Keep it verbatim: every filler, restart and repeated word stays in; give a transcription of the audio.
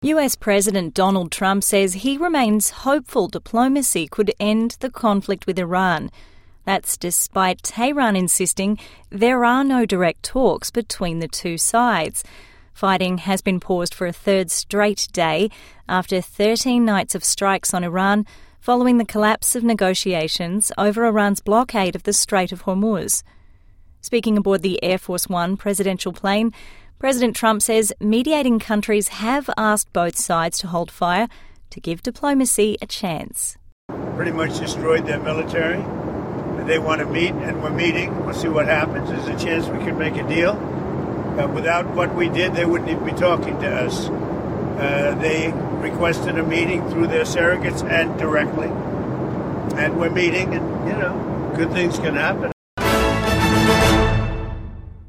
U S President Donald Trump says he remains hopeful diplomacy could end the conflict with Iran. That's despite Tehran insisting there are no direct talks between the two sides. Fighting has been paused for a third straight day after thirteen nights of strikes on Iran following the collapse of negotiations over Iran's blockade of the Strait of Hormuz. Speaking aboard the Air Force One presidential plane, President Trump says mediating countries have asked both sides to hold fire to give diplomacy a chance. Pretty much destroyed their military. They want to meet, and we're meeting. We'll see what happens. There's a chance we could make a deal. Uh, without what we did, they wouldn't even be talking to us. Uh, they requested a meeting through their surrogates and directly. And we're meeting, and, you know, good things can happen.